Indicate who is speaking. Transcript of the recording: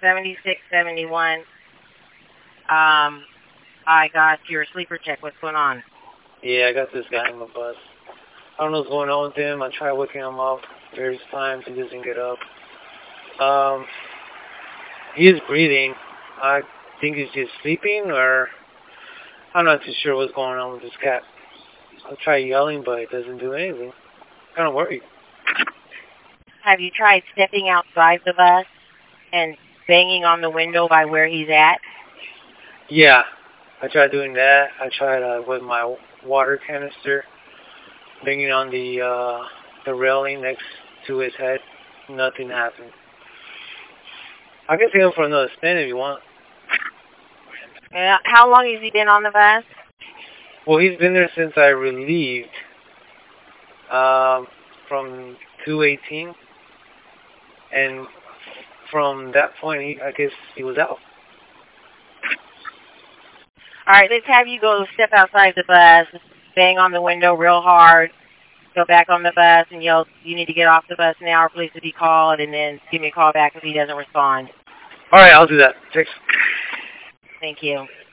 Speaker 1: 7671. I got your sleeper check. What's going on?
Speaker 2: Yeah, I got this guy on the bus. I don't know what's going on with him. I tried waking him up various times. He doesn't get up. He is breathing. I think he's just sleeping, or I'm not too sure what's going on with this cat. I try yelling, but it doesn't do anything. Kind of worried.
Speaker 1: Have you tried stepping outside the bus and banging on the window by where he's at?
Speaker 2: Yeah, I tried doing that. I tried with my water canister, banging on the railing next to his head. Nothing happened. I can take him for another spin if you want.
Speaker 1: How long has he been on the bus?
Speaker 2: Well, he's been there since I relieved, from 2:18, and from that point, I guess he was out.
Speaker 1: All right, let's have you go step outside the bus, bang on the window real hard, go back on the bus, and yell, "You need to get off the bus now, or police will be called," and then give me a call back if he doesn't respond.
Speaker 2: All right, I'll do that. Thanks.
Speaker 1: Thank you.